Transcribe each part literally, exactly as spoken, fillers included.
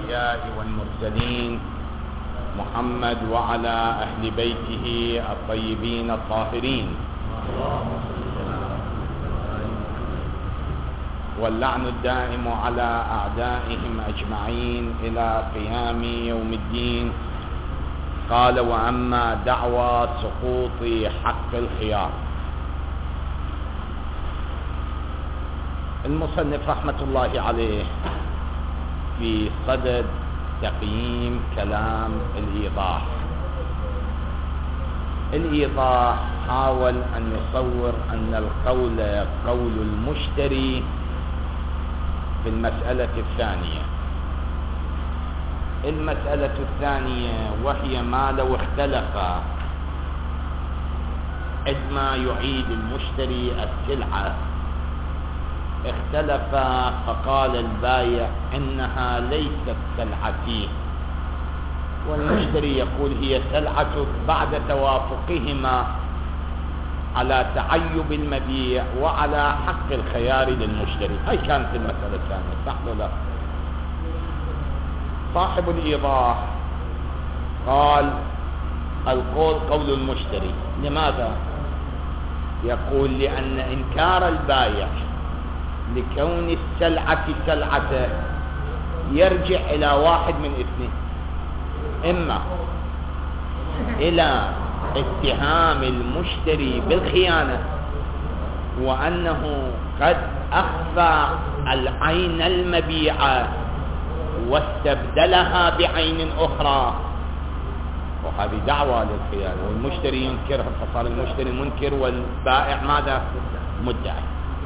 الأنبياء والمرسلين محمد وعلى أهل بيته الطيبين الطاهرين، واللعن الدائم على أعدائهم أجمعين إلى قيام يوم الدين. قال: وأما دعوى سقوط حق الخيار. المصنف رحمة الله عليه في صدد تقييم كلام الإيضاح. الإيضاح حاول أن يصور أن القول قول المشتري في المسألة الثانية. المسألة الثانية وهي ما لو اختلف عندما يعيد المشتري السلعة، اختلف فقال البائع إنها ليست سلعتي، والمشتري يقول هي سلعتك، بعد توافقهما على تعيب المبيع وعلى حق الخيار للمشتري. هاي كانت المسألة الثانية، صح ولا لا؟ صاحب الإيضاح قال القول قول المشتري. لماذا؟ يقول لأن إنكار البائع لكون السلعة سلعته يرجع إلى واحد من اثنين: إما إلى اتهام المشتري بالخيانة وأنه قد أخفى العين المبيعة واستبدلها بعين أخرى، وهذه دعوة للخيانة، والمشتري ينكرها، فصار المشتري منكر والبائع ماذا؟ مدعي.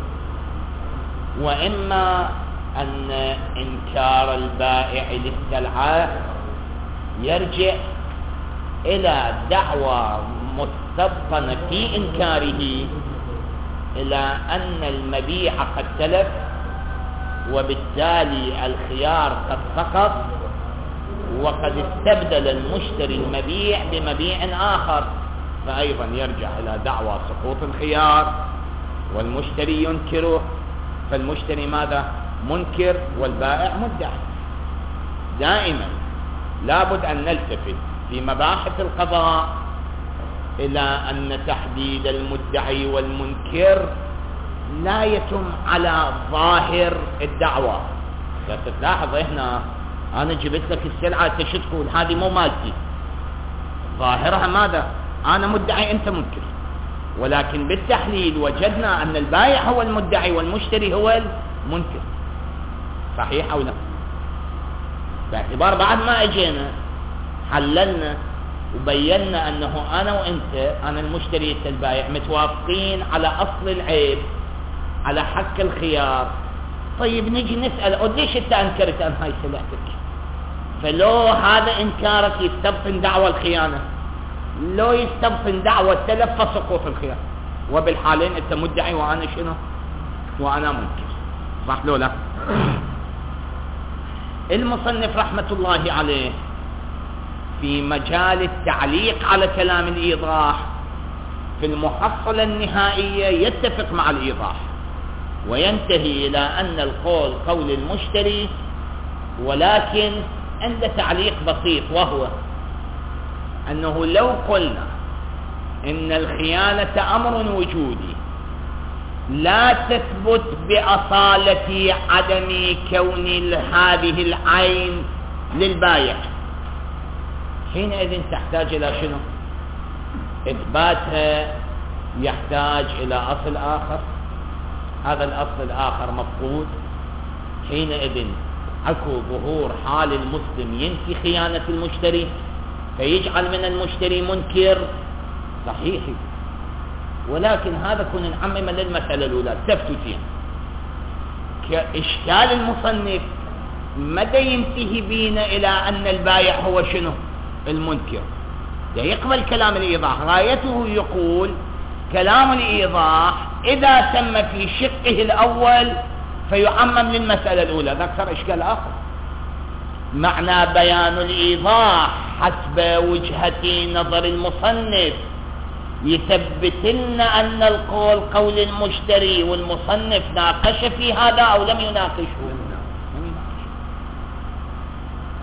وإما أن إنكار البائع للسلعة يرجع إلى دعوى مستبطنة في إنكاره إلى أن المبيع قد تلف، وبالتالي الخيار قد سقط، وقد استبدل المشتري المبيع بمبيع آخر، فأيضا يرجع إلى دعوى سقوط الخيار، والمشتري ينكره، فالمشتري ماذا؟ منكر، والبائع مدعي. دائما لابد أن نلتفت في مباحث القضاء إلى أن تحديد المدعي والمنكر لا يتم على ظاهر الدعوة. تلاحظ هنا أنا جبت لك السلعة تشتكون هذه مو مالتي، ظاهرها ماذا؟ أنا مدعي أنت منكر، ولكن بالتحليل وجدنا أن البائع هو المدعي والمشتري هو المنكر. صحيح أو لا؟ باعتبار بعد ما أجينا حللنا وبينا أنه أنا وأنت، أنا المشتري أنت البائع، متوافقين على أصل العيب، على حق الخيار. طيب نجي نسأل ليش أنت أنكرت أن هاي سلعتك؟ فلو هذا إنكارك يستبطن دعوى الخيانة، لو يستبطن دعوى التلف فسقوط الخيار، وبالحالين أنت مدعي وأنا شنو؟ وأنا منكر. صح لو لا؟ المصنف رحمة الله عليه في مجال التعليق على كلام الإيضاح في المحصلة النهائية يتفق مع الإيضاح وينتهي إلى أن القول قول المشتري، ولكن عند تعليق بسيط، وهو أنه لو قلنا إن الخيانة أمر وجودي لا تثبت بأصالة عدم كون هذه العين للبائع، حينئذ تحتاج إلى شنو؟ إثباتها يحتاج إلى أصل آخر، هذا الأصل الآخر مفقود. حينئذ أكو ظهور حال المسلم ينفي خيانة المشتري فيجعل من المشتري منكر. صحيح، ولكن هذا كنا نعمم للمسألة الأولى التفتت فيها. كإشكال المصنف مدى ينتهي بينا إلى أن البائع هو شنو؟ المنكر. ده يقبل كلام الإيضاح، غايته يقول كلام الإيضاح إذا تم في شقه الأول فيعمم للمسألة الأولى. ذا أكثر إشكال آخر. معنى بيان الإيضاح حسب وجهة نظر المصنف يثبت لنا أن القول قول المشتري، والمصنف ناقش في هذا أو لم يناقشه؟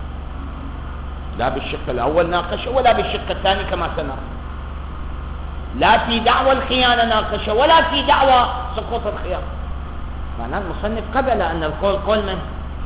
لا بالشق الأول ناقشه ولا بالشق الثاني كما سنرى، لا في دعوى الخيانة ناقشه ولا في دعوى سقوط الخيار. معناه المصنف قبل أن القول قول من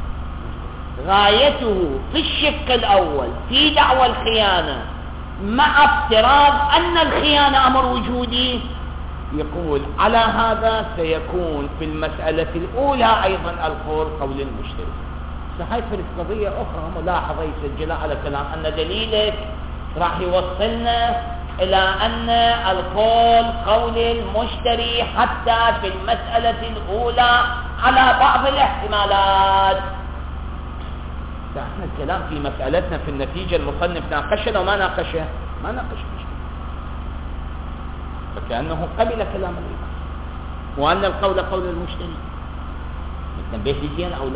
غايته في الشق الأول في دعوى الخيانة مع افتراض أن الخيانة أمر وجودي، يقول على هذا سيكون في المسألة الأولى أيضا القول قول المشتري. هاي في قضية أخرى ملاحظة يسجلها على كلام أن دليلك راح يوصلنا إلى أن القول قول المشتري حتى في المسألة الأولى على بعض الاحتمالات. فإحنا الكلام في مسألتنا في النتيجة المصنف ناقشه وما ناقشه ما ناقشه فكأنه قبل كلام الإمام وأن القول قول المشتري. نتنبه لزين أو لا؟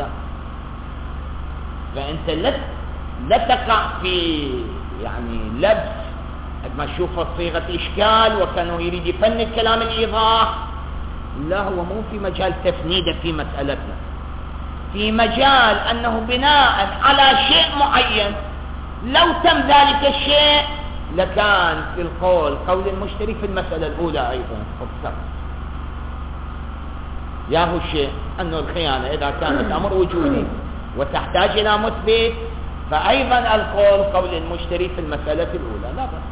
فأنت لا لا تقع في يعني لبس ما تشوف صيغة إشكال وكانه يريد يفند كلام الإيضاح. لا، هو مو في مجال تفنيده في مسألتنا، في مجال أنه بناء على شيء معين لو تم ذلك الشيء لكان في القول قول المشتري في المسألة الأولى أيضا فبصر. ياهو الشيء أنه الخيانة إذا كانت أمر وجودي وتحتاج إلى مثبت فأيضا القول قول المشتري في المسألة الأولى لا بس.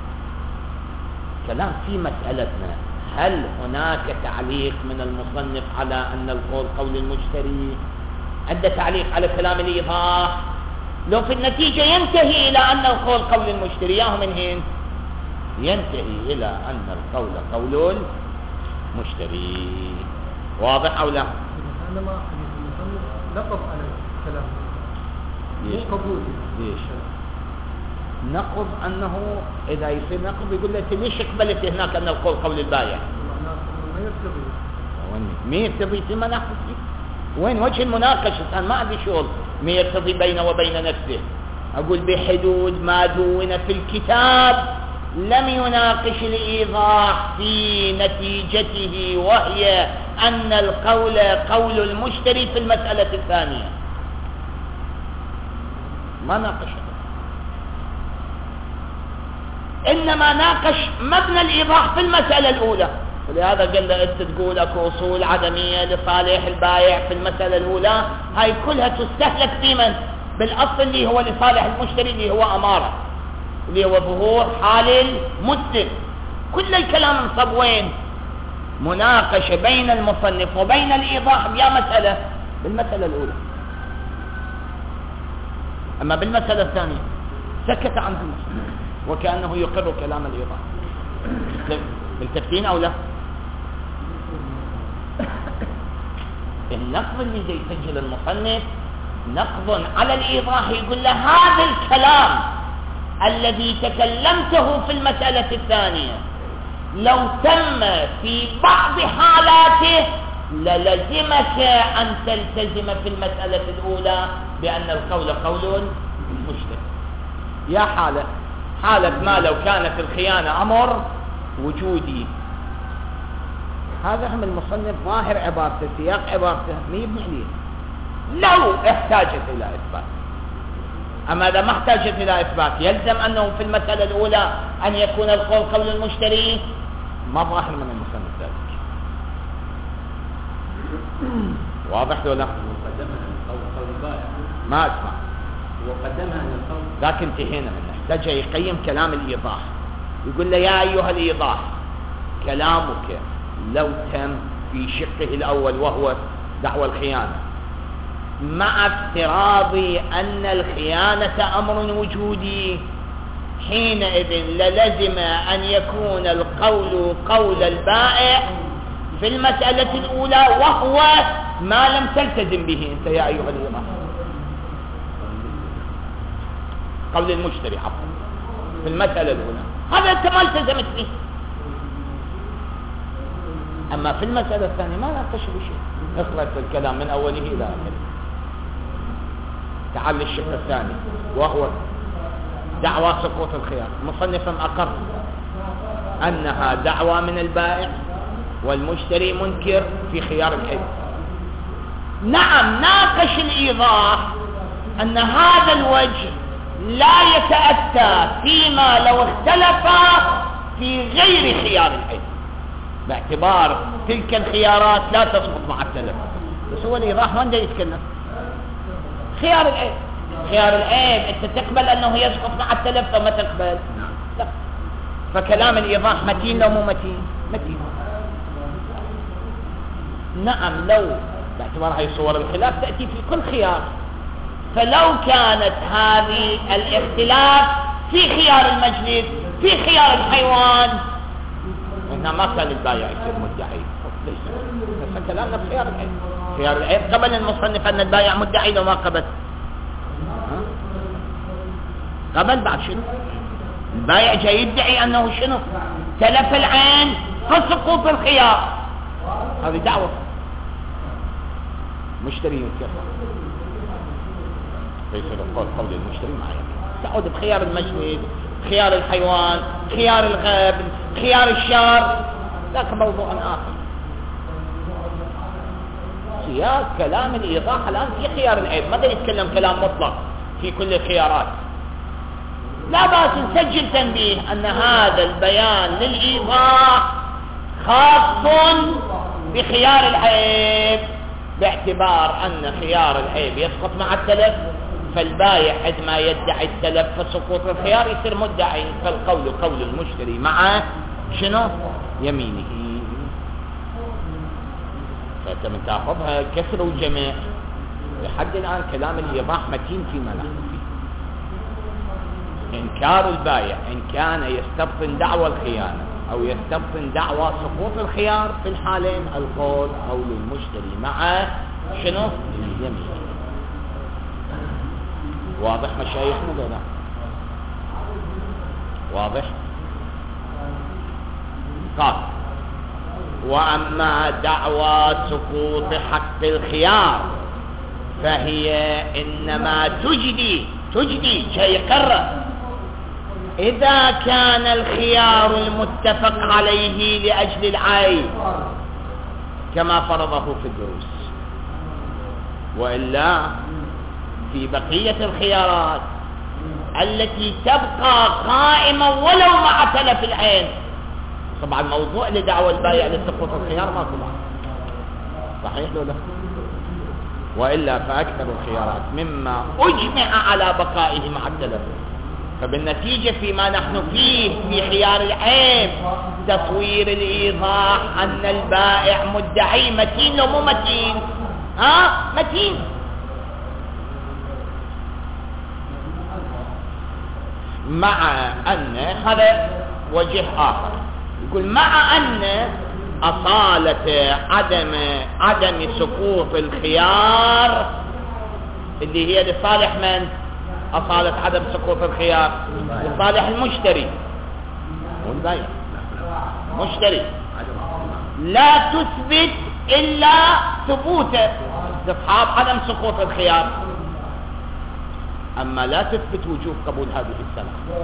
كلام في مسألتنا هل هناك تعليق من المصنف على أن القول قول المشتري؟ عنده تعليق على كلام الإيضاح؟ لو في النتيجة ينتهي إلى أن القول قول المشتري ياهو من هين ينتهي إلى أن القول قول المشتري. واضح أو لا؟ أنا ما حديث المصنف نقض على الكلام ليش؟ قبول ليش؟ نقض أنه إذا يصير نقض يقول له ليش قبلت هناك أن القول قول البايع؟ ما يرتضي. ما يرتضي فيما نحن فيه. وين وجه المناقشة؟ أنا ما عندي شغل ما يرتضي بينه وبين نفسه. أقول بحدود ما دون في الكتاب لم يناقش الإيضاح في نتيجته وهي أن القول قول المشتري في المسألة الثانية. ما ناقش، إنما ناقش مبنى الإيضاح في المسألة الأولى. ولهذا قال له أنت تقول أكو أصول عدمية لصالح البائع في المسألة الأولى، هاي كلها تستهلك في من؟ بالأصل اللي هو لصالح المشتري اللي هو أمارة اللي هو ظهور حال المسلم. كل الكلام انصب وين؟ مناقشة بين المصنف وبين الإيضاح بيا مسألة بالمسألة الأولى. أما بالمسألة الثانية سكت عنه المصنف وكأنه يقر كلام الإيضاح. ملتفتين أو لا؟ النقض اللي زي يسجل المصنف نقض على الإيضاح، يقول له هذا الكلام الذي تكلمته في المسألة الثانية لو تم في بعض حالاته للزمك أن تلتزم في المسألة الأولى بأن القول قول مشترك. يا حالة حالة ما لو كانت الخيانة أمر وجودي. هذا هم المصنف ظاهر عبارته سياق عبارته ميب معليه لو احتاجت إلى إثبات. أما إذا ما احتاجت إلى إثبات يلزم أنه في المسألة الأولى أن يكون القول قول المشتري. ما ظاهر من المصنف ذلك. واضح ولا ما أسمع؟ وقدمها أن القول ذاك انتهينا منه. احتاج يقيم كلام الإيضاح، يقول له يا أيها الإيضاح كلامك لو تم في شقه الأول وهو دعوى الخيانة مع افتراض أن الخيانة أمر وجودي حينئذ للزم أن يكون القول قول البائع في المسألة الأولى وهو ما لم تلتزم به أنت يا أيها الإيضاح. قول المشتري عفوا في المسألة الأولى هذا أنت ما التزمت به. أما في المسألة الثانية ما ناقش بشيء، نخلص الكلام من أوله إلى آخره. تعال للشق الثاني وهو دعوى سقوط الخيار. مصنف أقر أنها دعوى من البائع والمشتري منكر في خيار الحب. نعم ناقش الإيضاح أن هذا الوجه لا يتأتى فيما لو اختلف في غير خيار العيب، باعتبار تلك الخيارات لا تسقط مع التلف. بس هو الإيضاح وين يتكلم؟ خيار العيب، خيار العيب انت تقبل انه يسقط مع التلف او ما تقبل؟ لا. فكلام الإيضاح متين لو مو متين؟ متين. نعم، لو باعتبار هاي صور الخلاف تأتي في كل خيار، فلو كانت هذه الاختلاف في خيار المجلس في خيار الحيوان إنما ما كان البايع يصير مدعي. ليس بس كلامنا في خيار العيب. خيار العيب قبل المصنف أن البايع مدعي لو ما قبل. قبل بعد شنو؟ البايع جاي يدعي أنه شنو؟ تلف العين فسقوط الخيار. هذه دعوة مشتري ينكرها. فيصير القول قول المشتري معي تعود بخيار المجلس، خيار الحيوان، خيار الغابن، خيار الشار، ذاك موضوع آخر. سياق كلام الإيضاح الآن في خيار العيب، ماذا يتكلم كلام مطلق في كل الخيارات. لا بأس نسجل تنبيه أن هذا البيان للإيضاح خاص بخيار العيب، باعتبار أن خيار العيب يسقط مع التلف، فالبايع عندما يدعي التلف فسقوط الخيار يصير مدعي، فالقول قول المشتري مع شنو؟ يمينه. فأنت من تأخذها كسر وجمع. لحد الآن كلام الإيضاح متين فيما نحن فيه. إنكار البايع إن كان يستبطن دعوى الخيانة أو يستبطن دعوى سقوط الخيار، في الحالين القول قول المشتري مع شنو؟ اليمين. واضح مشايخنا ولا لا؟ واضح؟ قال: وأما دعوى سقوط حق الخيار فهي إنما تجدي تجدي شيء يقرر إذا كان الخيار المتفق عليه لأجل العيب كما فرضه في الدروس، وإلا في بقية الخيارات التي تبقى قائمة ولو مع تلف العين. طبعا موضوع لدعوى البائع لسقوط الخيار ما طبعا صحيح ولا؟ وإلا فأكثر الخيارات مما أجمع على بقائه مع التلف. فبالنتيجة فيما نحن فيه في خيار العيب تصوير الإيضاح أن البائع مدعي متين لو مو متين؟ ها متين. مع أن هذا وجه آخر، يقول مع أن أصالة عدم عدم سقوط الخيار اللي هي لصالح من؟ أصالة عدم سقوط الخيار لصالح المشتري والبائع. مشتري لا تثبت إلا ثبوت استصحاب عدم سقوط الخيار، أما لا تثبت وجوب قبول هذه السلعة.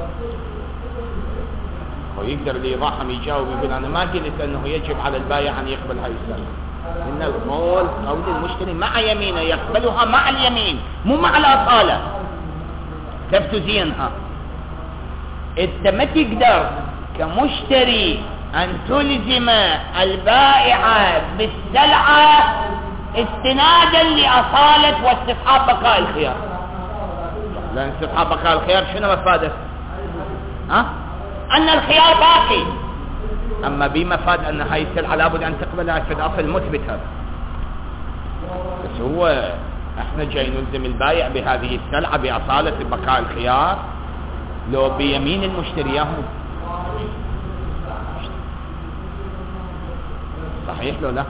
ويقدر الإيضاح يجاوب يقول أنا ما قلت أنه يجب على البائع أن يقبل هذه السلعة، إن القول قول المشتري مع يمينه يقبلها مع اليمين مو مع الأصالة. كيف تزينها؟ أنت ما تقدر كمشتري أن تلزم البائع بالسلعة استنادا لأصالة واستصحاب بقاء الخيار، لأن استصحاب بقاء الخيار شنو مفاده؟ ها؟ أن الخيار باقي، أما بمفاد أن هاي السلعة لابد أن تقبلها في الأصل مثبت هذا. بس هو احنا جاي نلزم البائع بهذه السلعة بأصالة بقاء الخيار لو بيمين المشتري ياهو صحيح لو لا؟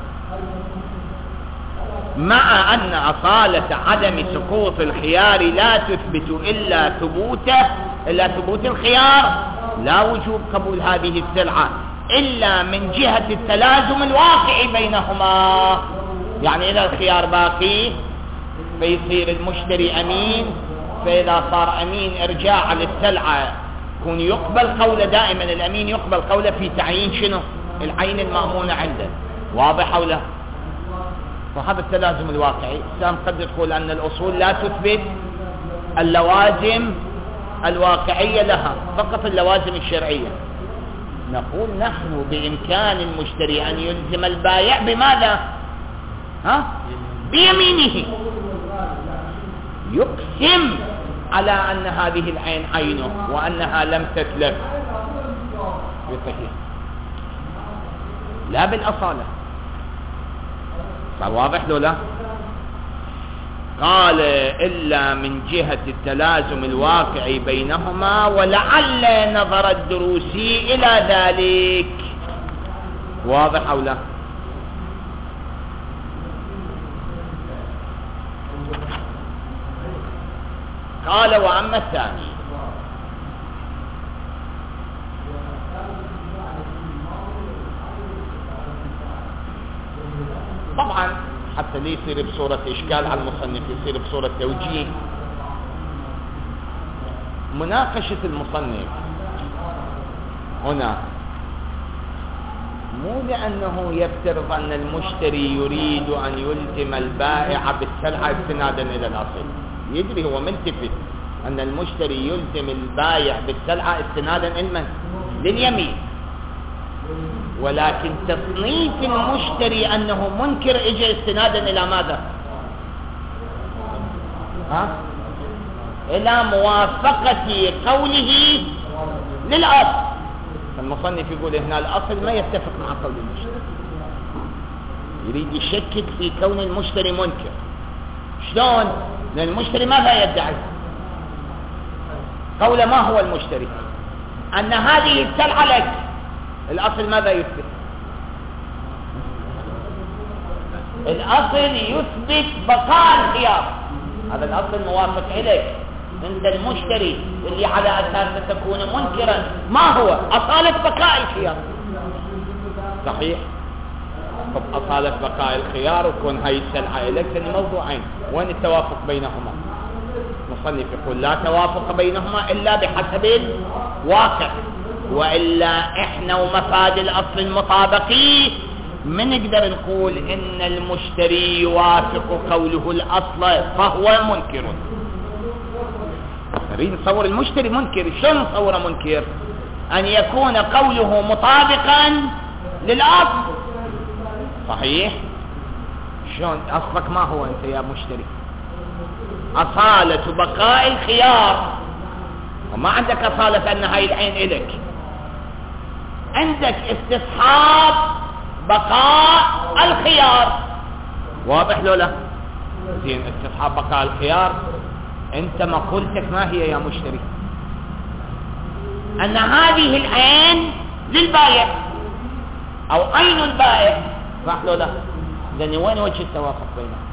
مع أن أصالة عدم سقوط الخيار لا تثبت إلا ثبوته إلا ثبوت الخيار، لا وجوب قبول هذه السلعة إلا من جهة التلازم الواقع بينهما. يعني إذا الخيار باقي فيصير المشتري أمين، فإذا صار أمين إرجاع للسلعة يكون يقبل قوله. دائما الأمين يقبل قوله في تعيين شنو؟ العين المأمونة عنده. واضح أو لا؟ فهذا التلازم الواقعي. الإسلام قد تقول أن الأصول لا تثبت اللوازم الواقعية لها فقط اللوازم الشرعية، نقول نحن بإمكان المشتري أن يلزم البائع بماذا؟ ها؟ بيمينه، يقسم على أن هذه العين عينه وأنها لم تتلف بصحيح، لا بالأصالة. صار واضح لو لا؟ قال إلا من جهة التلازم الواقعي بينهما ولعل نظر الدروسي إلى ذلك. واضح أو لا؟ قال وأما الثاني طبعا حتى ليه يصير بصورة إشكال على المصنف، يصير بصورة توجيه. مناقشة المصنف هنا مو لأنه يفترض أن المشتري يريد أن يلزم البائع بالسلعة استنادا إلى الأصل، يدري هو ملتفت أن المشتري يلزم البائع بالسلعة استنادا إلى لليمين، ولكن تصنيف المشتري أنه منكر إجا استنادا إلى ماذا؟ ها؟ إلى موافقة قوله للأصل. المصنف يقول هنا الأصل ما يتفق مع قول المشتري، يريد يشكك في كون المشتري منكر. شلون؟ لأن المشتري ماذا يدعي؟ قول ما هو المشتري؟ أن هذه السلعة لك. الأصل ماذا يثبت؟ الأصل يثبت بقاء الخيار، هذا الأصل موافق إليك عند المشتري اللي على أساس تكون منكرا. ما هو؟ أصالة بقاء الخيار. صحيح؟ طب أصالة بقاء الخيار وكون هاي السلعة إليك ثاني موضوعين، وين التوافق بينهما؟ المصنف يقول لا توافق بينهما إلا بحسب الواقع، وإلا إحنا ومفاد الأصل المطابقي من نقدر نقول إن المشتري يوافق قوله الأصل فهو منكر. نريد نصور المشتري منكر. شلون نصوره منكر؟ أن يكون قوله مطابقا للأصل. صحيح؟ شلون أصلك ما هو أنت يا مشتري؟ أصالة بقاء الخيار، وما عندك أصالة أن هاي العين إلك، عندك استصحاب بقاء الخيار. واضح لو لا؟ زين، استصحاب بقاء الخيار انت مقولتك ما هي يا مشتري؟ ان هذه العين للبائع او عين البائع، صح لو لا؟ لان وين وجه التوافق بينهم؟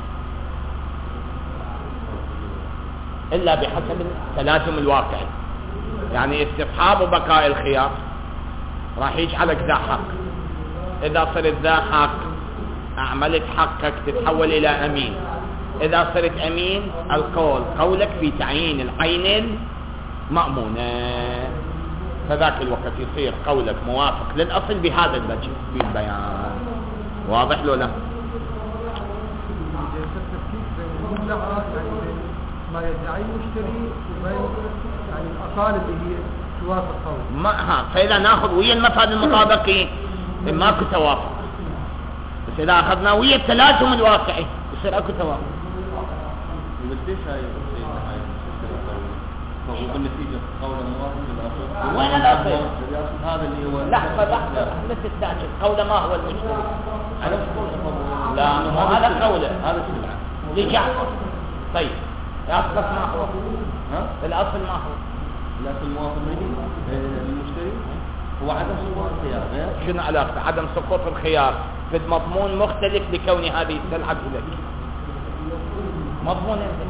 الا بحسب التلازم الواقعي. يعني استصحاب بقاء الخيار راح يجعلك ذا حق. إذا صرت ذا حق أعملت حقك تتحول إلى أمين. إذا صرت أمين القول قولك في تعيين العين المأمونة، فذاك الوقت يصير قولك موافق للأصل بهذا الوجه في البيان. واضح لو لا؟ ما يدعي المشتري وبين يعني الأصالة اللي هي توافق قوله. ما ها فإذا ناخذ ويا المفاد المطابقي ماكو توافق، بس إذا أخذنا ويا التلازم الواقعي يصير أكو توافق. بس ليش هاي هاي هو بالنتيجة قول موافق للأصل؟ وين الأصل؟ هذا اللي هو لحظة لحظة لا تستعجل. قول ما هو المشتري؟ لا هذا قوله، هذا السلعة لجعفر. طيب الأصل ما هو؟ ها؟ الأصل ما هو؟ الأصل موافق للمشتري هو عدم سقوط الخيار. شنو علاقة عدم سقوط الخيار في مضمون مختلف لكون هذه السلعة لك؟ مضمون انت،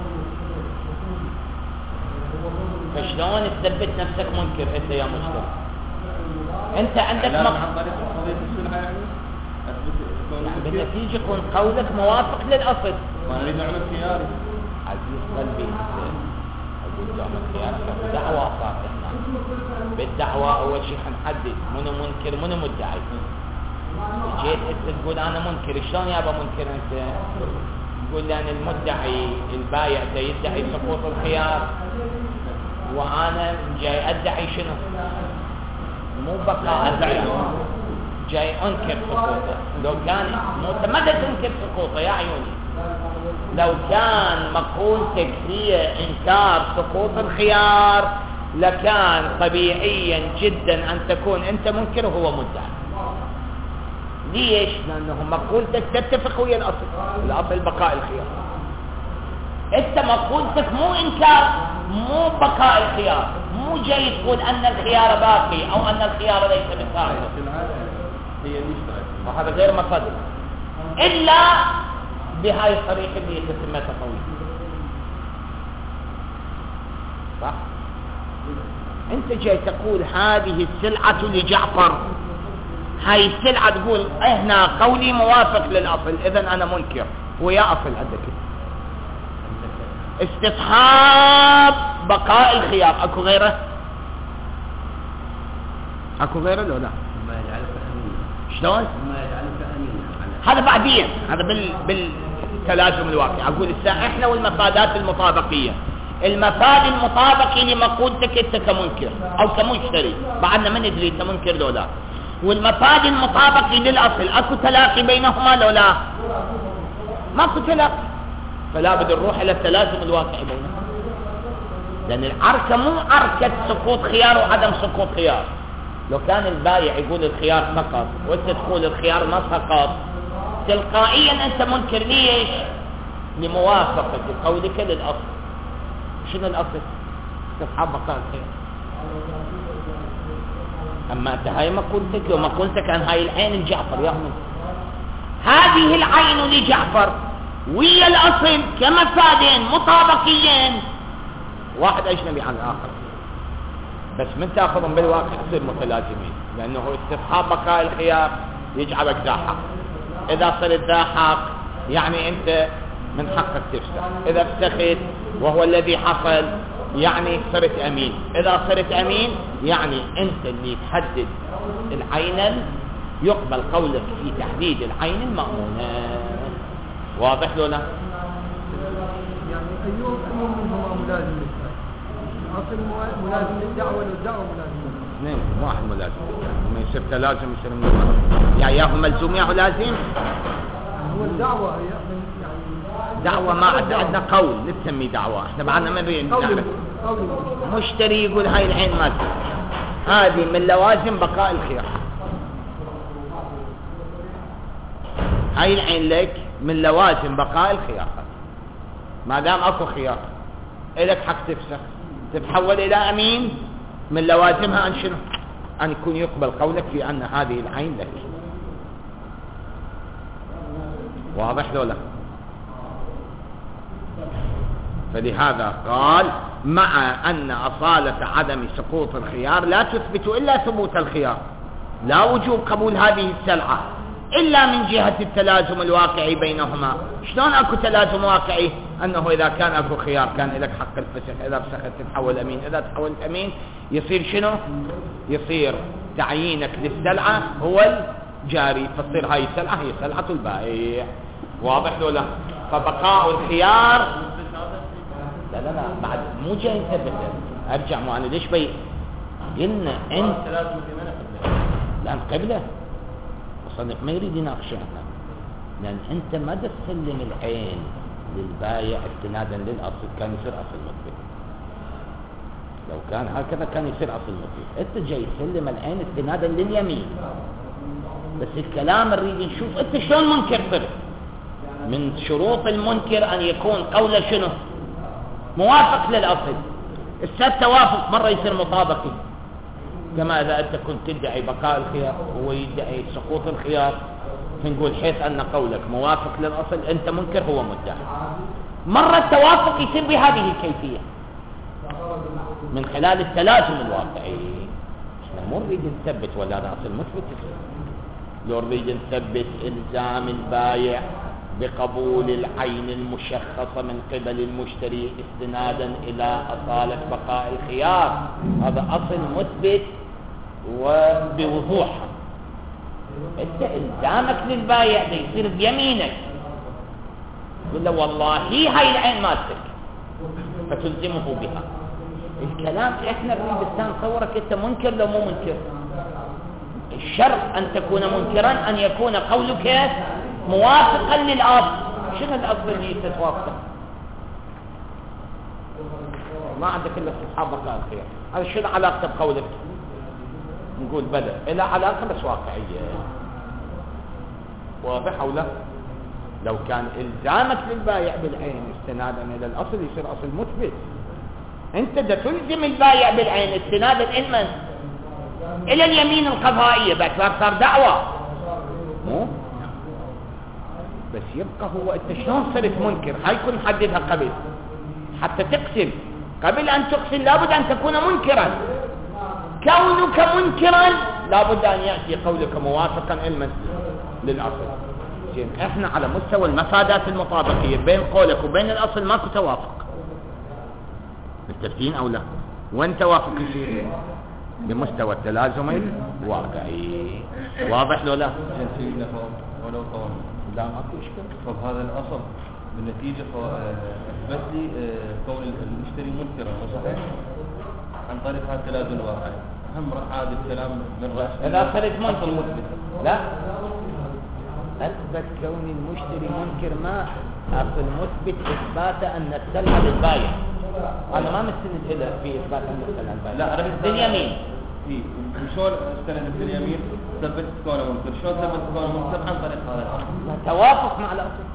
فشلون تثبت نفسك منكر انت يا مشتري؟ انت عندك لا مق... عن طريق قضية السلعة يعني يعني بالنتيجة يكون قولك موافق للأصل. ما نريد نعمل خياري عزيز قلبي، أقول نعمل خياري دعوة صارت هنا. بالدعوة أول شيء حنحدد منو منكر منو مدعي. جيت انت تقول أنا منكر، شلون يابا منكر أنت؟ تقول لأن المدعي البايع يدعي سقوط الخيار، وانا جاي ادعي شنو؟ مو بقاء الخيار، جاي انكر سقوطه. لو كان مو انت ما تنكر سقوطه يا عيوني، لو كان مقولتك هي انكار سقوط الخيار لكان طبيعيا جدا ان تكون انت منكر وهو مدعي. ليش؟ لانه مقولتك تتفق ويا الاصل، الاصل بقاء الخيار. انت مقولتك مو انكار، مو بقاء الخيار، مو جاي تقول ان الخيار باقي او ان الخيار ليس بقاء. هي المشترك، وهذا غير مصدق الا بهاي الطريقه اللي تسميتها طويله. صح؟ انت جاي تقول هذه السلعه لجعفر، هاي السلعه تقول هنا قولي موافق للاصل، اذا انا منكر ويا اصل عندك. استصحاب بقاء الخيار، اكو غيره؟ اكو غيره لو لا؟ ما يجعلك امينا. شلون؟ ما يجعلك امينا. هذا بعدين، هذا بال بالتلازم الواقع. اقول الساعه احنا والمفادات المطابقيه. المفاد المطابقي لمقولتك انت كمنكر او كمشتري، بعدنا ما ندري انت منكر لو لا. والمفاد المطابقي للاصل، اكو تلاقي بينهما لو لا؟ ماكو تلاقي، فلا بد نروح الى التلازم الواقعي بينهما. لان العركه مو عركه سقوط خيار وعدم سقوط خيار. لو كان البايع يقول الخيار سقط وانت تقول الخيار ما سقط، تلقائيا انت منكر. ليش؟ لموافقه قولك للاصل. شنو الاصل؟ استصحاب بقاء الخيار. اما انت هاي مقولتك، لو مقولتك عن هاي العين لجعفر يا أمي، هذه العين لجعفر ويا الاصل كمفادين مطابقيين، واحد اجنبي عن الاخر، بس من تاخذهم بالواقع يصير متلازمين، لانه استصحاب بقاء الخيار يجعلك ذا حق. اذا صرت ذا حق يعني انت من حقك تفسخ، اذا فسخت وهو الذي حصل يعني صرت امين، اذا صرت امين يعني انت اللي تحدد العين، يقبل قولك في تحديد العين المأمونة. واضح له لا؟ يعني ايهم ايهم منهما ملازم للثاني؟ الاصل ملازم للدعوه والدعوه ملازم للدعوه. اثنين، واحد ملازم، ما يصير تلازم يصير من يا ياهو ملزوم ياهو لازم. يعني هو الدعوه هي من يعني دعوة ما عندنا عندنا قول نسميه دعوة، احنا بعدنا ما نريد نعرف. مشتري يقول هاي العين ما تسمى، هذه من لوازم بقاء الخيار. هاي العين لك من لوازم بقاء الخيار، ما دام اكو خيار الك حق تفسخ، تتحول الى امين، من لوازمها ان شنو؟ ان يكون يقبل قولك في ان هذه العين لك. واضح لو لا؟ فلهذا قال مع ان اصالة عدم سقوط الخيار لا تثبت الا ثبوت الخيار، لا وجوب قبول هذه السلعة الا من جهة التلازم الواقعي بينهما. شلون اكو تلازم واقعي؟ انه اذا كان اكو خيار كان لك حق الفسخ، اذا فسخت تتحول امين، اذا تحولت امين يصير شنو؟ يصير تعيينك للسلعة هو الجاري، فتصير هاي السلعة هي سلعة البائع. واضح له لا؟ فبقاء الخيار لا لا لا بعد مو جاي نثبت. ارجع مو انا ليش بي قلنا انت لان قبله مصنف ما يريد يناقشه احنا، لان انت ما تسلم العين للبايع استنادا للاصل، كان يصير اصل مثبت. لو كان هكذا كان يصير اصل مثبت. انت جاي تسلم العين استنادا لليمين، بس الكلام نريد نشوف انت شلون منكر صرت. من شروط المنكر ان يكون قوله شنو؟ موافق للاصل. السبب توافق مره يصير مطابقي، كما اذا انت كنت تدعي بقاء الخيار وهو يدعي سقوط الخيار، فنقول حيث ان قولك موافق للاصل انت منكر هو مدعي. مره التوافق يصير بهذه الكيفيه من خلال التلازم الواقعي. احنا مو نريد نثبت ولا اصل مثبت، لو نريد نثبت الزام البايع بقبول العين المشخصة من قبل المشتري استنادا إلى أصالة بقاء الخيار، هذا أصل مثبت وبوضوح. انت الزامك للبايع ده يصير بيمينك، تقول له والله هاي العين مالتك فتلزمه بها. الكلام احنا بنبستان صورك انت منكر لو مو منكر. الشرط ان تكون منكرا ان يكون قولك موافقا للاصل. شنو الاصل اللي تتوافق؟ ما عندك الا اصحابك الخير. هذا شنو علاقته بقولك؟ نقول بلى إلى علاقة بس واقعية. واضح أو لا؟ لو كان إلزامك للبايع بالعين استنادا إلى الأصل يصير أصل مثبت. أنت دا تلزم البايع بالعين استنادا إلى إلى اليمين القضائية باعتبار صار دعوة. مو؟ بس يبقى هو أنت شلون صرت منكر؟ هاي يكون محددها قبل حتى تقسم. قبل أن تقسم لابد أن تكون منكرا. كونك منكرا لابد أن يأتي قولك موافقا علما للأصل. زين احنا على مستوى المفادات المطابقية بين قولك وبين الأصل ماكو توافق. متفقين أو لا؟ وين توافق يصير؟ بمستوى التلازم الواقعي. واضح لو لا؟ جنسينا ولو طول لا ماكو إشكال. طب هذا الأصل بالنتيجة أثبت لي كون المشتري منكرا وصحيح عن طريق هذا التلازم الواقعي. هم راح عاد الكلام من رأس إذا صرت منكر مثبت لا أثبت كون المشتري منكر ما أصل مثبت إثبات أن السلعة للبايع. أنا ما مستند إلى في إثبات أن السلعة للبايع. لا أنا باليمين. إيه وشون استند باليمين ثبت كونه منكر. شلون ثبت كونه منكر؟ عن طريق هذا الأصل. توافق مع الأصل.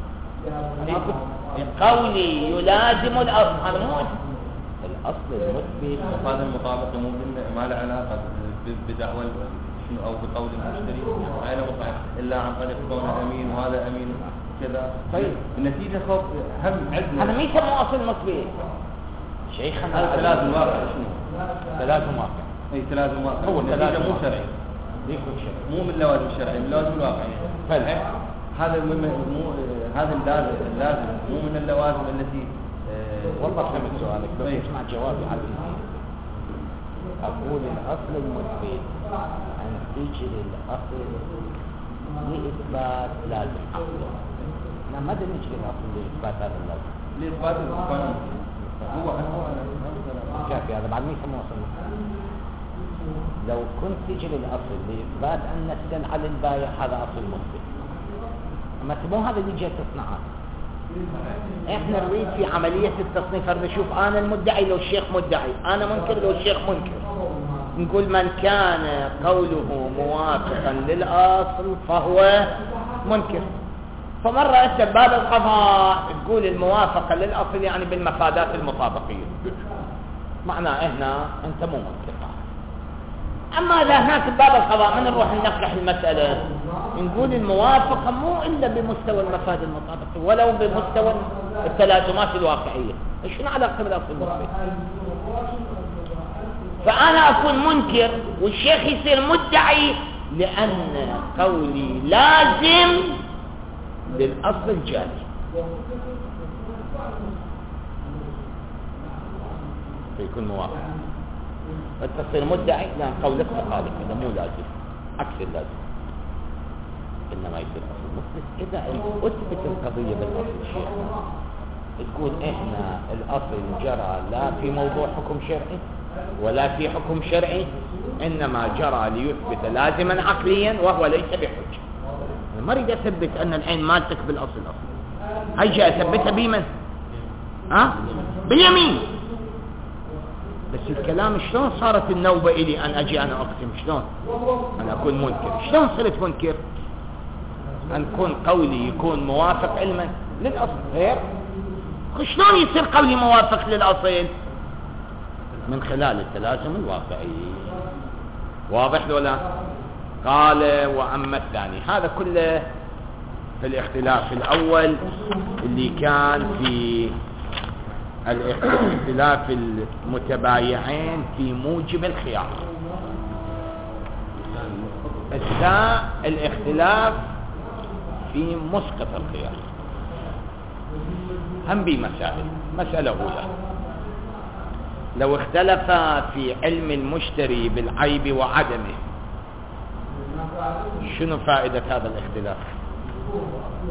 قولي يلازم الأصل. هذا مو الأصل المثبت. هذا المطابق ممكن ما له علاقة بدعوى شنو أو بقول المشتري أين مصحح إلا عن طريق كونه أمين وهذا أمين كذا. طيب النتيجة خوف هم عندنا. هذا ما يسمى أصل مثبت. شيخنا هذا تلازم واقع. شنو؟ تلازم واقع. أي تلازم واقع. هو تلازم مو شرعي. يكون شرعي. مو من اللوازم الشرعية، من اللوازم الواقعية. فلح. هذا مو مو هذا اللازم اللازم مو من اللوازم التي آه والله فهمت سؤالك بس اسمع جوابي على الإنسان. أقول الأصل المثبت أن تجري الأصل لإثبات لازم عقلي. نعم ماذا نجري الأصل لإثبات هذا اللازم؟ لإثبات القانون. هو هو كافي هذا بعد ما يسموه أصل. لو كنت تجري الأصل لإثبات أن السلعة للبايع هذا أصل مثبت. أما مو هذا اللي جاء تصنعه. احنا نريد في عملية التصنيف نشوف انا المدعي لو الشيخ مدعي، انا منكر لو الشيخ منكر. نقول من كان قوله موافقا للأصل فهو منكر. فمرة انت بباب القضاء تقول الموافقة للأصل يعني بالمفادات المطابقية. معناه هنا انت مو منكر. اما اذا هناك بباب القضاء من نروح ننقح المسألة نقول الموافقة مو إلا بمستوى المفاد المطابقي ولو بمستوى التلازمات الواقعية. شنو علاقة بالأصل المثبت؟ فأنا أكون منكر والشيخ يصير مدعي لأن قولي لازم للأصل الجاري. فيكون موافق. فتصير مدعي لأن قولك مخالف، هذا مو لازم، عكس اللازم. إنما يصير أصل مثبت إذا أثبت القضية بالأصل الشيخ. تقول إحنا الأصل جرى لا في موضوع حكم شرعي ولا في حكم شرعي، إنما جرى ليثبت لازما عقليا وهو ليس بحجة. ما أريد أثبت أن العين مالتك بالأصل الأصل. هاي جاء أثبتها بمن؟ ها؟ باليمين. بس الكلام شلون صارت النوبة إلي أن أجي أنا أقسم؟ شلون أنا أكون منكر؟ شلون صرت منكر؟ أن يكون قولي يكون موافق علما للأصل غير. شلون يصير قولي موافق للأصل؟ من خلال التلازم الواقعي. واضح ولا؟ قال وأما الثاني. هذا كله في الاختلاف الأول اللي كان في الاختلاف المتبايعين في موجب الخيار. الثاني الاختلاف في مسقط الخيار. هم بمسائل. مسألة أولى لو اختلف في علم المشتري بالعيب وعدمه شنو فائدة هذا الاختلاف؟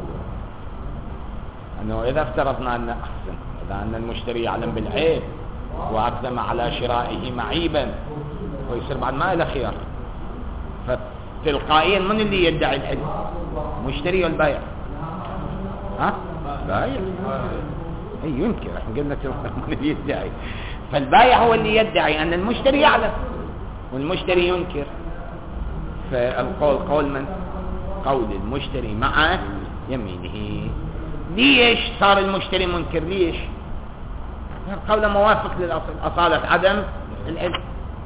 أنه إذا افترضنا أن أحسن إذا أن المشتري يعلم بالعيب وأقدم على شرائه معيبا ويصير بعد ما له خيار. فتلقائيا من اللي يدعي العلم؟ مشتري والبائع؟ ها؟ بائع. اي ينكر، احنا قلنا تلقائيا من اللي يدعي. فالبائع هو اللي يدعي أن المشتري يعلم والمشتري ينكر. فالقول قول من؟ قول المشتري مع يمينه. ليش صار المشتري منكر؟ ليش؟ القول موافق للأصل، أصالة عدم العلم.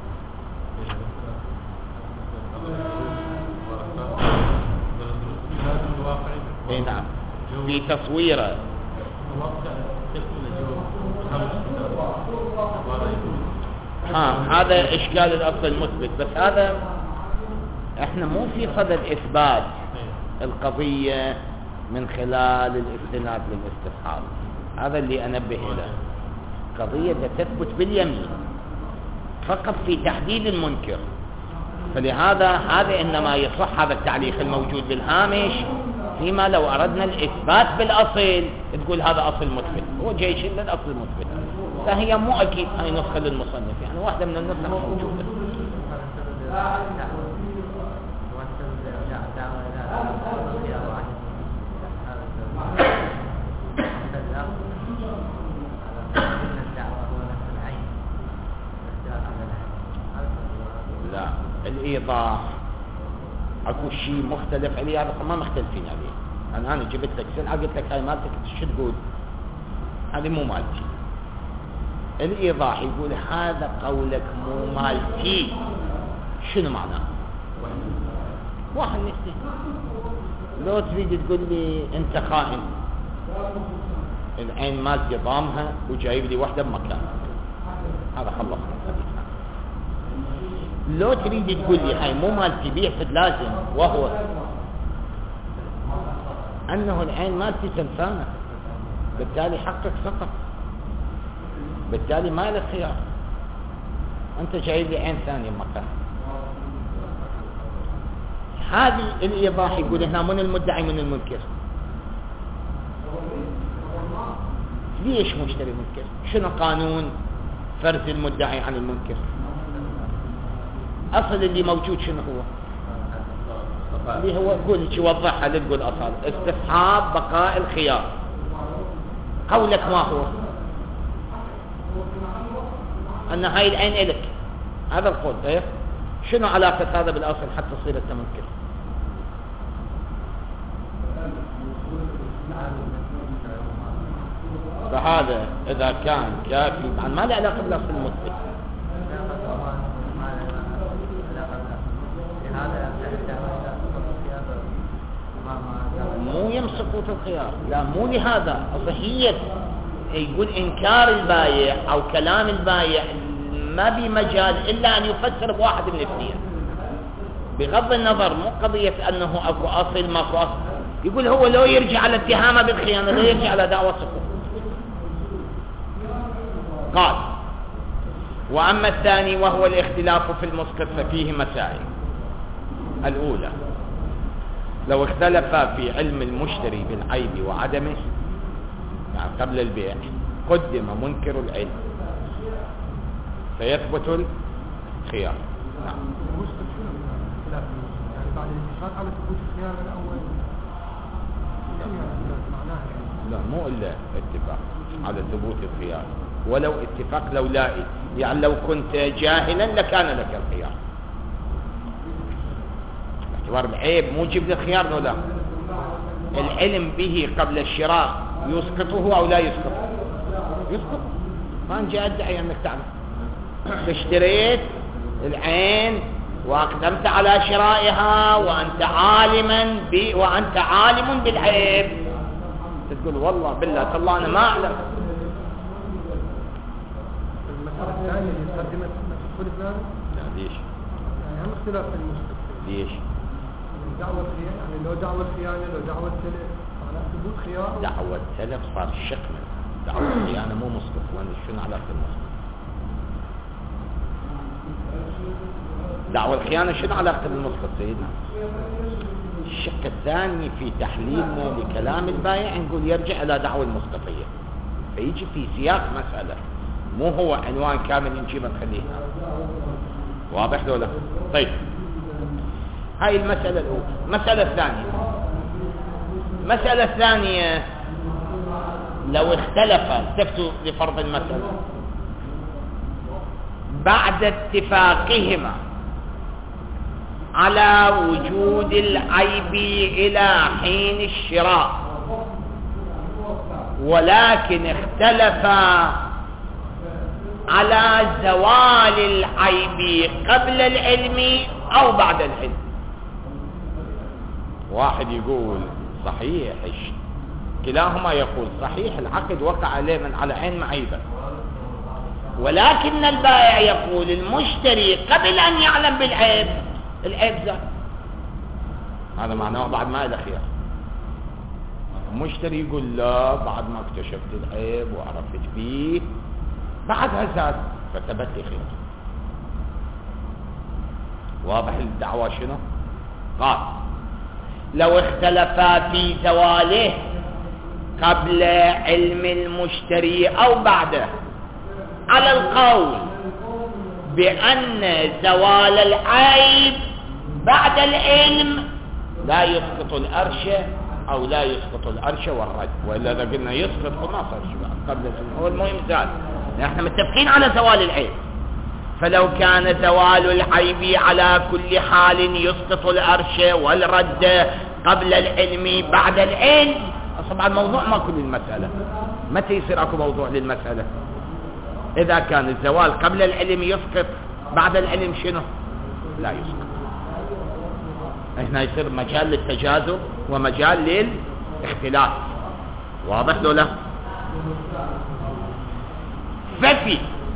اي نعم، في تصويره. ها هذا إشكال الأصل المثبت، بس هذا احنا مو في صدد إثبات القضية من خلال الاستناد للاستصحاب، هذا اللي أنبه له. قضية تثبت باليمين فقط في تحديد المنكر. فلهذا هذا إنما يصح هذا التعليق الموجود بالهامش فيما لو أردنا الإثبات بالأصل، تقول هذا أصل مثبت، هو جاي شيء للأصل المثبت. فهي مو أكيد هاي نسخة للمصنف، يعني واحدة من النسخ موجودة. لا، الإيضاح اكو شيء مختلف عليه، هذا ما مختلفين عليه. انا انا جبت لك سلعه قلت لك هاي مالتك شو تقول؟ هذه مو مالتي. الايضاح يقول هذا قولك مو مالتي، شنو معناه؟ واحد نفسي لو تريد تقول لي انت خائن، العين مالتي ضامها وجايب لي واحده بمكان، هذا خلصنا الحديث. لو تريد تقول لي هاي مو مالتي بيع لازم، وهو انه العين مالتي تنسانه، بالتالي حقك سقط، بالتالي ما له خيار، انت جايب لي عين ثانيه بمكان. هذه الايضاح يقول هنا من المدعي من المنكر. ليش مشتري منكر؟ شنو قانون فرز المدعي عن المنكر؟ اصل اللي موجود شنو هو؟ اللي هو قول توضحها لتقول اصل استصحاب بقاء الخيار. قولك ما هو؟ ان هاي العين الك، هذا القول. ايه شنو علاقه هذا بالاصل حتى تصير انت منكر؟ فهذا اذا كان كافي ما له علاقه بالاصل المثبت. مو يمسكوا في الخيار، لا مو لهذا. صحيح يقول انكار البايع او كلام البايع ما بمجال الا ان يفسر بواحد من الاثنين، بغض النظر مو قضيه انه اكو اصل ماكو اصل. يقول هو لو يرجع على اتهامه بالخيانه، لا يرجع على دعوى سقوط. قال واما الثاني وهو الاختلاف في المسقط ففيه مسائل. الاولى لو اختلف في علم المشتري بالعيب وعدمه، يعني قبل البيع قدم منكر العلم فيثبت الخيار. نعم. يعني بعد الاتفاق على ثبوت الخيار الاول. لا مو الا اتفاق على ثبوت الخيار، ولو اتفاق لولائي، يعني لو كنت جاهلا لكان لك الخيار. اعتبار العيب موجب للخيار ولا؟ العلم به قبل الشراء يسقطه او لا يسقطه؟ يسقط. ما انجي ادعي انك تعلم. اشتريت العين واقدمت على شرائها وانت عالما ب... وانت عالم بالعيب، تقول والله بالله تالله انا ما اعلم. المسألة الثانية اللي قدمت تدخل الثاني؟ لا ليش؟ يعني هم اختلاف المسقط. ليش؟ دعوة الخيانة، يعني لو دعوة الخيانة لو دعوة تلف على ثبوت خيار. دعوة تلف صار شقما، دعوة الخيانة مو مسقط. وين شنو علاقة المسقط؟ دعوة الخيانة شنو علاقة بالمسقط سيدنا؟ الشق الثاني في تحليلنا لكلام البائع نقول يرجع إلى دعوة المسقطية، فيجي في سياق مسألة مو هو عنوان كامل نجيبه نخليه. واضح ولا؟ طيب هاي المسألة الأولى. المسألة الثانية المسألة الثانية لو اختلف التفتوا لفرض المسألة بعد اتفاقهما على وجود العيب إلى حين الشراء، ولكن اختلفا على زوال العيب قبل العلم أو بعد العلم. واحد يقول صحيح، كلاهما يقول صحيح العقد وقع عليه من على عين معيبة، ولكن البائع يقول المشتري قبل أن يعلم بالعيب العيب زال. هذا معناه بعد ما له خيار. المشتري يقول لا، بعد ما اكتشفت العيب وعرفت فيه بعدها زاد فثبت لي خيار. واضح الدعوة شنو؟ قال لو اختلفا في زواله قبل علم المشتري أو بعده على القول بأن زوال العيب بعد العلم لا يسقط الأرش أو لا يسقط الأرش والرد، وإلا إذا قلنا يسقط فما صار شيء قبل العلم. هو المهم زال، نحن متفقين على زوال العيب. فلو كان زوال العيب على كل حال يسقط الأرش والرد قبل العلم بعد العلم، طبعا الموضوع ما كل المسألة. متى يصير اكو موضوع للمسألة؟ إذا كان الزوال قبل العلم يسقط، بعد العلم شنو؟ لا يسقط. هنا يصير مجال للتجاذب ومجال للاختلاف. واضح لو لا؟ ففي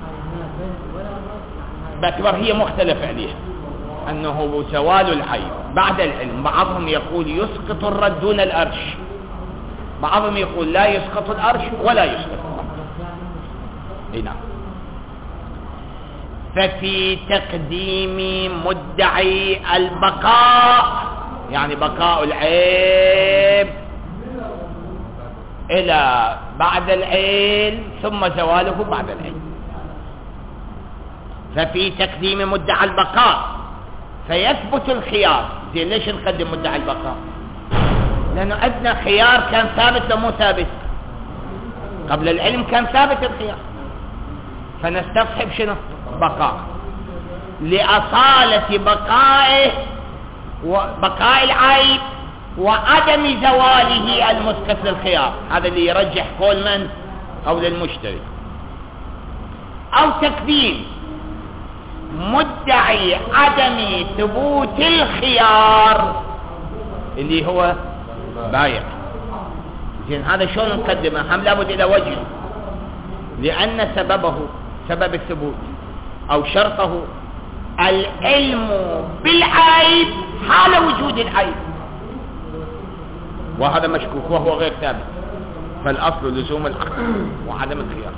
باعتبار هي مختلف عليها أنه زوال العيب بعد العلم، بعضهم يقول يسقط الرد دون الأرش، بعضهم يقول لا يسقط الأرش ولا يسقط الرد. اي نعم. ففي تقديم مدعي البقاء، يعني بقاء العيب إلى بعد العلم ثم زواله بعد العلم. ففي تقديم مدعي البقاء فيثبت الخيار. زين ليش نقدم مدعي البقاء؟ لأنه أدنى خيار كان ثابت لو مو ثابت. قبل العلم كان ثابت الخيار، فنستصحب شنو؟ بقاء، لأصالة بقائه وبقاء العيب وعدم زواله المسقط للخيار. هذا اللي يرجح قول من؟ قول المشتري. أو تقديم مدعي عدم ثبوت الخيار اللي هو بايع. زين هذا شلون نقدمه؟ هم لابد إلى وجه، لأن سببه سبب الثبوت أو شرطه العلم بالعيب حال وجود العيب، وهذا مشكوك وهو غير ثابت. فالأصل لزوم العقد وعدم الخيار.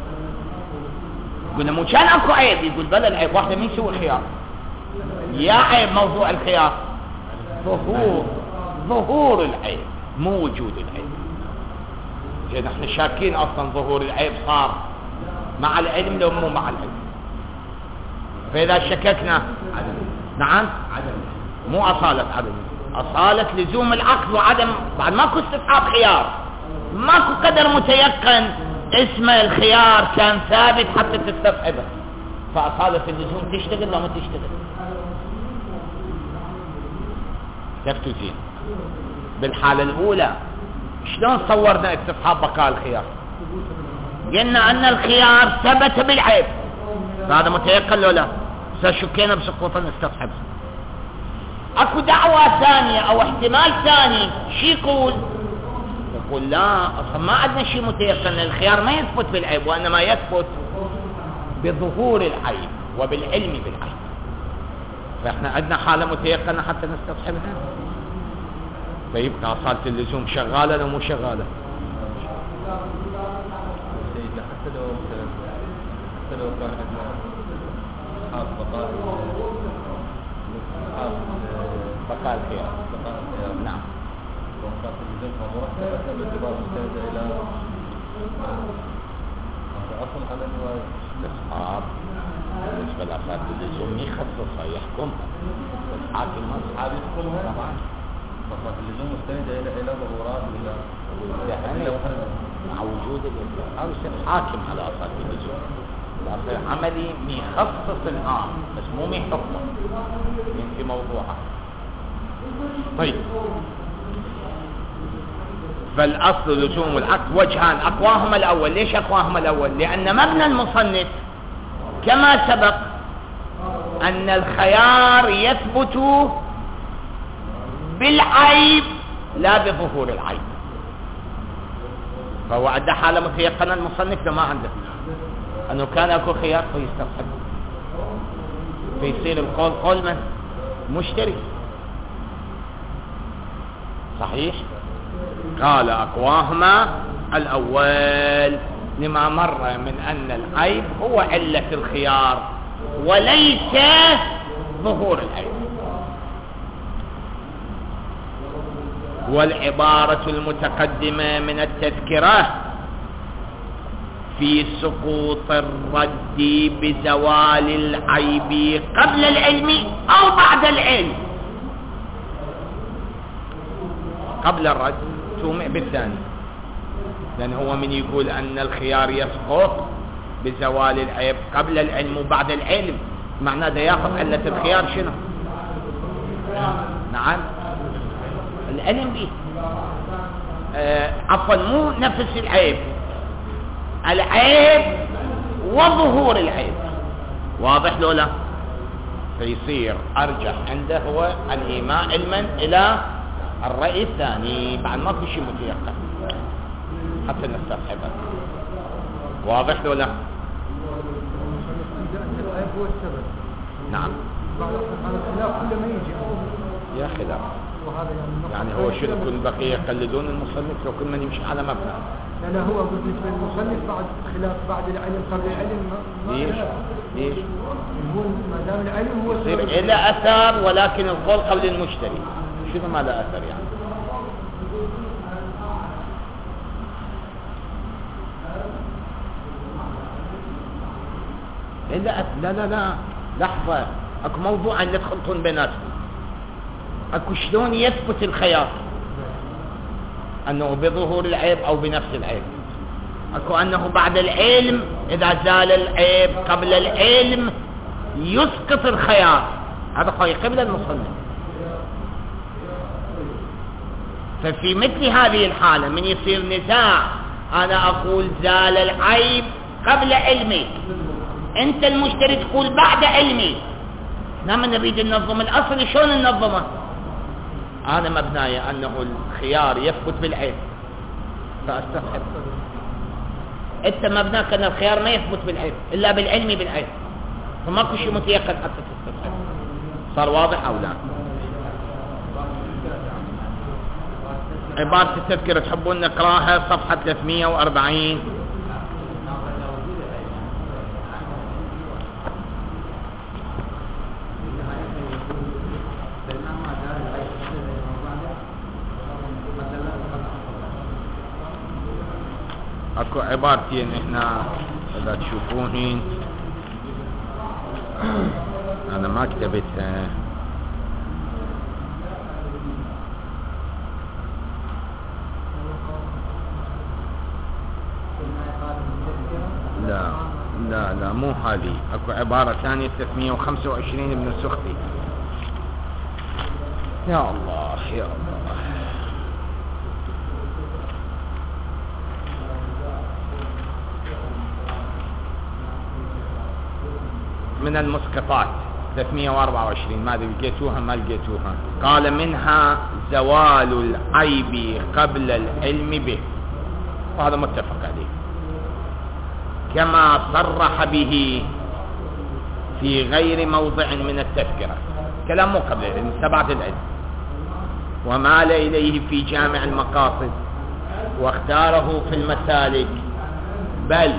قلنا مو كان اكو عيب، يقول بلا العيب واحدة من سوى الخيار. يا عيب موضوع الخيار ظهور ظهور العيب مو وجود العيب. زين احنا شاكين اصلا ظهور العيب صار مع العلم لو مو مع العلم. فاذا شككنا عدم. نعم عدم، مو اصالة عدم، اصالة لزوم العقد وعدم. بعد ماكو استصحاب خيار، ماكو قدر متيقن اسم الخيار كان ثابت حتى تستصحبه، فاصالة اللزوم تشتغل لو ما تشتغل. شفتوا زين؟ بالحالة الأولى شلون صورنا استصحاب بقاء الخيار؟ قلنا أن الخيار ثبت بالعيب، فهذا متيقن لو لا؟ شكينا بسقوط نستصحبه. اكو دعوة ثانية او احتمال ثاني، شي يقول؟ يقول لا، اصلا ما عندنا شيء متيقن، الخيار ما يثبت بالعيب وانما يثبت بظهور العيب وبالعلم بالعيب. فاحنا عندنا حالة متيقنة حتى نستصحبها، فيبقى صالة اللزوم شغالة لو مو شغالة. سيدنا حتى لو حتى لو كان عندنا اصحاب بقاء اصحاب بقاء الخيار بقاء الخيار نعم، وصالة اللزوم مرتبة باعتبار مستند الى حكم على الرواية. استصحاب بالنسبة لأفراد اللزوم يخصصها يحكمها، بس حاكم ما أصحاب يحكمها طبعا. فصار اللزوم مستندة إلى إلى ضرورات وإلى يعني مع وجود الإسلام أو يصير حاكم على أفراد اللزوم، يصير عملي ميخصص الآن بس مو ميحكمه في موضوعها. طيب، فالأصل لزوم العقد وجهان، أقواهما الأول. ليش أقواهما الأول؟ لأن مبنى المصنف كما سبق أن الخيار يثبت بالعيب لا بظهور العيب، فهو عنده حالة متيقنة المصنف لما عنده أنه كان أكو خيار فيستفحب فيصير القول قول من؟ مشتري. صحيح؟ قال أقواهما الأول لما مر من أن العيب هو علة الخيار وليس ظهور العيب. والعبارة المتقدمة من التذكرة في سقوط الرد بزوال العيب قبل العلم أو بعد العلم. قبل الرد تومع بالثاني، لأن هو من يقول أن الخيار يسقط بزوال العيب قبل العلم وبعد العلم، معناه ده ياخذ علة الخيار شنو؟ نعم العلم به، آه عفوا مو نفس العيب، العيب وظهور العيب. واضح لو لا؟ فيصير أرجح عنده هو الإيماء علما إلى الرأي الثاني، بعد ما في شيء متيقن حتى نستوعبه. واضح لو لا؟ العيب هو السبب. نعم. بعض الخلاف كل ما يجي يا خلاف. وهذا يعني يعني هو شنو يكون البقية يقلدون المصنف لو كل من يمشي على مبنى؟ لأن هو بالنسبة للمصنف بعد خلاف بعد العلم قبل العلم ما ليش؟ ليش؟ هو ما دام العلم هو يصير إلى أثر ولكن القول قبل المشتري. شنو ما له أثر يعني؟ إلا لا لا لا لحظة، اكو موضوع لا تخلطون بيناتهم. اكو شلون يثبت الخيار انه بظهور العيب او بنفس العيب، اكو انه بعد العلم اذا زال العيب قبل العلم يسقط الخيار. هذا قوي قبل المصنف. ففي مثل هذه الحالة من يصير نزاع، انا اقول زال العيب قبل علمي، انت المشتري تقول بعد علمي، نعم نريد ننظم الاصل. شلون ننظمه؟ انا مبناي انه الخيار يثبت بالعيب فاستفحب، انت مبناك ان الخيار ما يثبت بالعيب الا بالعلم بالعيب، فماكو شيء متيقن حتى تستفحب. صار واضح او لا؟ عبارة التذكرة تحبون نقراها صفحة ثلاثمية وأربعين. اكو عبارتين احنا اذا تشوفوهن انا ما كتبتها، لا لا لا مو هذه، اكو عبارة ثانية ثلاثمية وخمسة وعشرين ابن السخطي. يا الله يا الله. من المسقطات ثلاثمية وأربعة وعشرين، ما لقيتوها ما لقيتوها. قال منها زوال العيب قبل العلم به، وهذا متفق عليه كما صرح به في غير موضع من التذكرة. كلام مو قبل العلم، تبعت العلم. ومال إليه في جامع المقاصد واختاره في المسالك، بل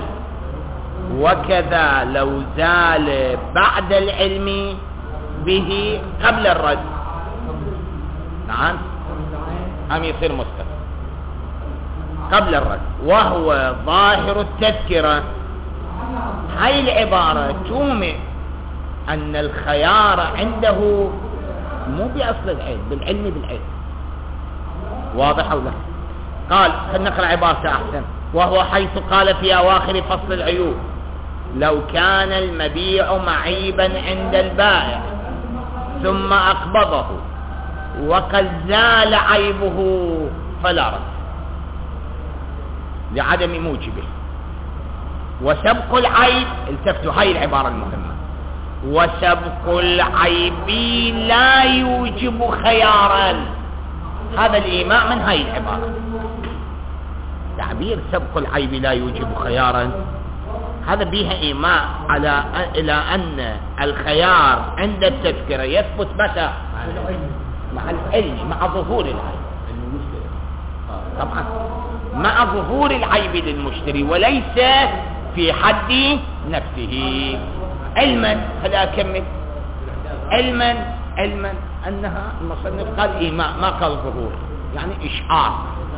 وكذا لو زال بعد العلم به قبل الرد، نعم هم يصير مسقط قبل الرد. وهو ظاهر التذكرة هاي العبارة تومئ أن الخيار عنده مو بأصل العيب، بالعلم بالعيب. واضح أو لا؟ قال خلينا نقرأ عبارته أحسن. وهو حيث قال في أواخر فصل العيوب: لو كان المبيع معيبا عند البائع ثم أقبضه وقد زال عيبه فلا رد لعدم موجبه. وسبق العيب، التفتوا هاي العبارة المهمة، وسبق العيب لا يوجب خيارا. هذا الإيماء من هاي العبارة. تعبير سبق العيب لا يوجب خيارا هذا بيها إيماء على إلى أن الخيار عند التذكرة يثبت متى؟ مع العلم، مع ظهور العيب. طبعا مع ظهور العيب للمشتري وليس في حد نفسه. علما، خليني أكمل. علما علما أنها المصنف قال إيماء ما قال ظهور، يعني إشعار.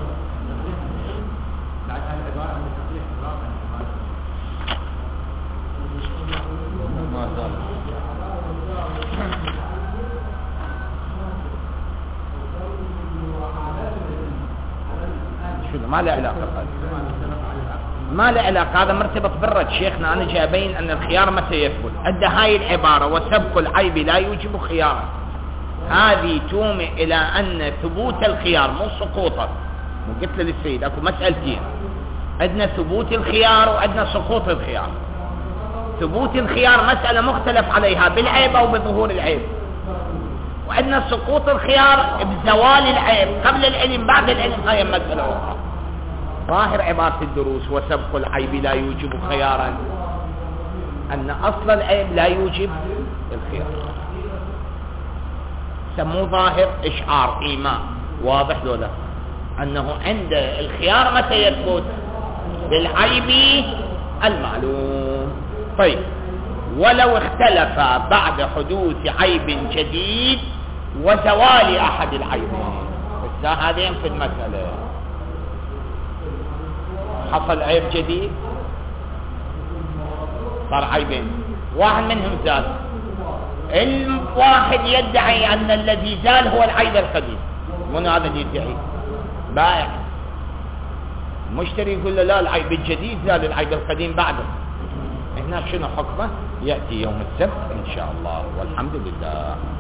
ما له علاقة، ما له علاقة، هذا مرتبط بالرد. شيخنا أنا جاي أبين أن الخيار متى يثبت. عند هاي العبارة وسبق العيب لا يوجب خيارا، هذه تومئ إلى أن ثبوت الخيار مو سقوطه. قلت للسيد أكو مسألتين، عندنا ثبوت الخيار وعندنا سقوط الخيار. ثبوت الخيار مسألة مختلف عليها بالعيب أو بظهور العيب، وعندنا سقوط الخيار بزوال العيب قبل العلم بعد العلم، هاي مسألة أخرى. ظاهر عبارة الدروس وسبق العيب لا يوجب خيارا أن أصل العيب لا يوجب الخيار، سموه ظاهر إشعار إيماء. واضح لولا أنه عند الخيار متى يثبت؟ بالعيب المعلوم. طيب ولو اختلف بعد حدوث عيب جديد وزوال أحد العيبين، بس هذين في المسألة حصل عيب جديد صار عيبين، واحد منهم زال. الواحد يدعي أن الذي زال هو العيب القديم. من هذا اللي يدعي؟ بائع. المشتري يقول له لا العيب الجديد زال، العيب القديم بعده. هنا شنو حكمه؟ يأتي يوم السبت إن شاء الله، والحمد لله.